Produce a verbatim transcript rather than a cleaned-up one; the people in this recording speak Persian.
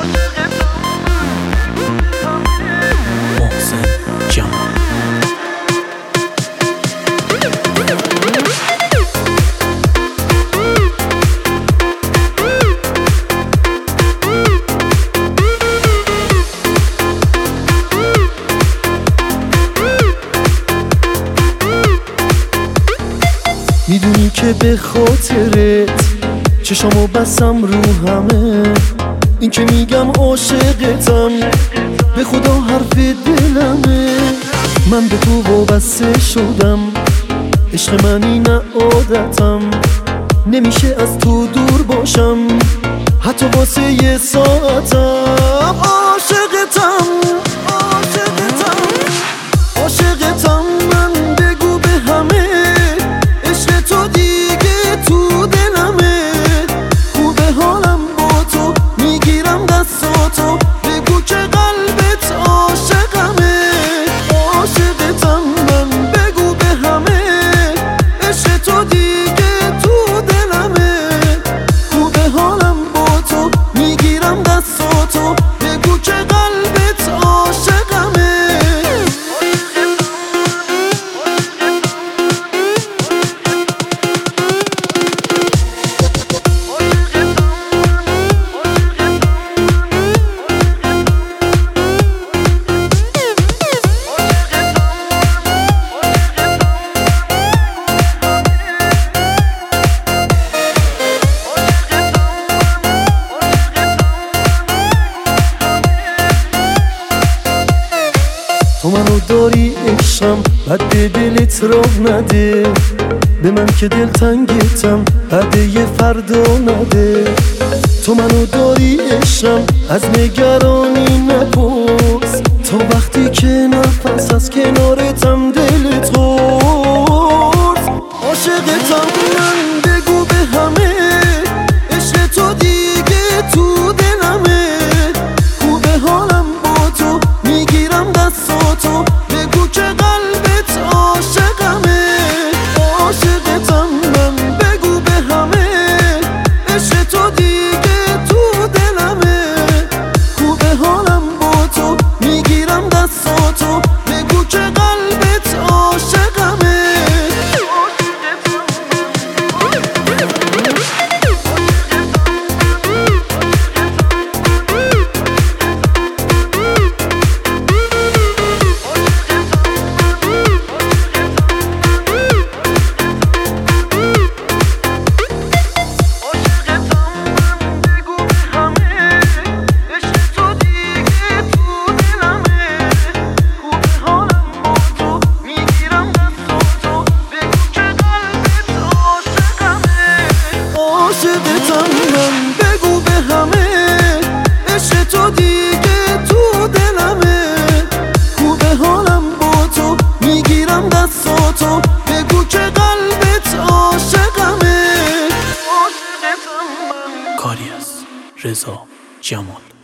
محسن جمال. میدونی که به خاطرت چشامو بسم رو همه، این که میگم عاشقتم به خدا حرف دلمه. من به تو وابسته شدم، عشق من این عادتم، نمیشه از تو دور باشم حتی واسه یه ساعتم. عاشقتم عاشقتم عاشقتم من، بگو به همه عشق تو دیگه تو دلمه. خوبه حالم با تو، میگیرم دستاتو، بگو که قلبت عاشقمه. عاشقتم من، بگو به همه عشق تو دیگه تو دلمه. خوبه حالم با تو، میگیرم دستاتو، بگو که قلبت عاشقمه. تو منو داری عشقم، بد به دلت راه نده، به من که دل تنگتم بعد یه فردا نده. تو منو داری عشقم، از نگرانی نپرس، تا وقتی که نفس از کنارتم دلت خورد. عاشقتم من، بگو به همه عشق تو دیگه تو دلمه. خوبه حالم با تو، میگیرم دستاتو، بگو که قلبت عاشقمه. عاشقتم من، بگو به همه عشق تو دیگه تو دلمه. خوبه حالم با تو، میگیرم دستاتو، بگو که قلبت عاشقمه. عاشقتم من، بگو به همه عشق تو دیگه تو دلمه. خوبه حالم با تو، میگیرم دستاتو، بگو که قلبت عاشقمه. عاشقتم من. کاری از رضا جمال.